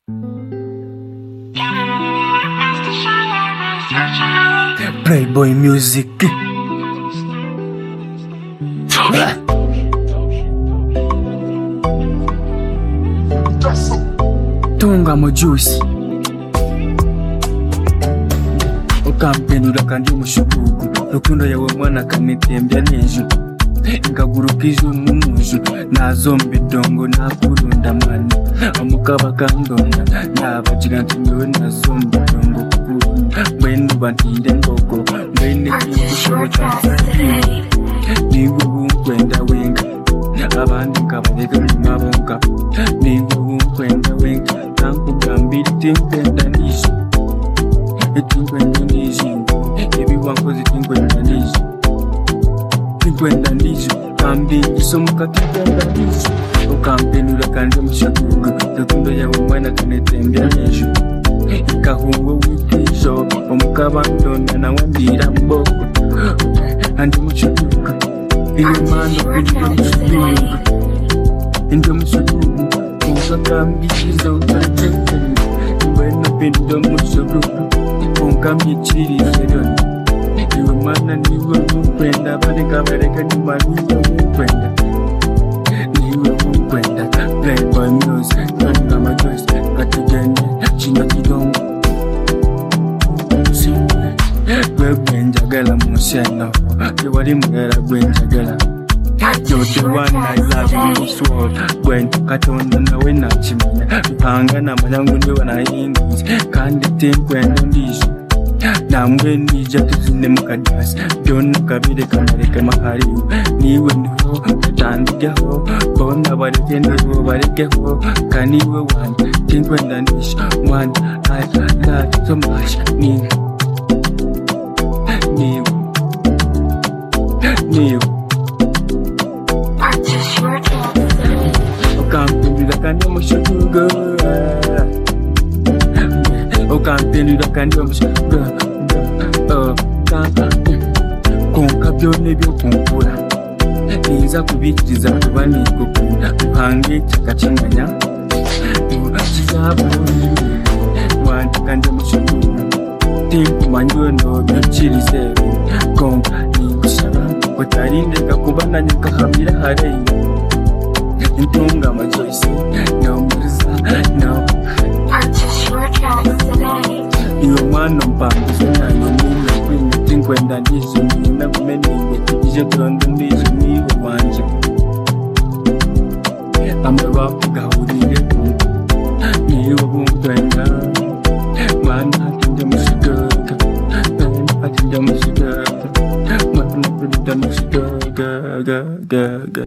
Playboy Music. Tunga mojusi ukampendura kandi umushugugu rukundo yawe mwana kanitembya nejo ngaguruka ijuru mumuju nazombe dongo nakurunda mwana amukaba kandonda nabagira ntiwe nazombe dongo kukurunda mbene bantinde ngogo mbene kigushobota niwe wunkwenda wenga abandi ngabareka mumabonga niwe wunkwenda wenga nankugambira itinkwenda nijo itinkwenda nijo ebiwankoze itinkwenda nijo itinkwenda nijo kambi isomuka tinkwenda nijo ukampenura kandi mushagugu rukundo yawe mwana kanetembya nejo ikahungo witijo omukabandonda nawe mbira mboko andi mushagugu iyo mando kugira mushagugu indi mushagugu ungakambikiza utatekere mbwena pendo mushagugu ungambikirizeroni iwe mwana niwe wunkwenda bareka nyuma niwe wunkwenda Playboy Music Nanga majosi katugende chino kidongo gwe gwenjagala munseno tewali mulala gwenjagala You're the one I love in this world. When katonda nawe nakimanya mpanga n'amanyangu niwe wanayingiza kandi tinkwenda ndijo namwe nija tuzine mukadasi byonna kabire kamareke mahariwe niwe ndiho katandikeho bona bareke ndiho barekeho kaniwe wanje tinkwenda ndijo mwana I love you so much niwe ukampendura kandi umushagugu ukampendura kandi umushagugu konka byone byo kunkura niza kubikiriza kuba nikukunda uhange cyakacinganya kizaburi wanje kandi umushagugu tinkumanyiwe no byukirize konka nigusaba utarindeka kuba nanye kahamira hareyo Tunga majosi, no muriza, no Purchase your tracks today. Iyo mwana mpangu sena nyumina kwini tinkwenda ndizo nina kumeniwe Ije kurondo ndizo niwe wanje Ambabapu gahurire kungu Niwe wunkwenda Mwana hatinja mushigaga Hatinja mushigaga Mwana hatinja mushigaga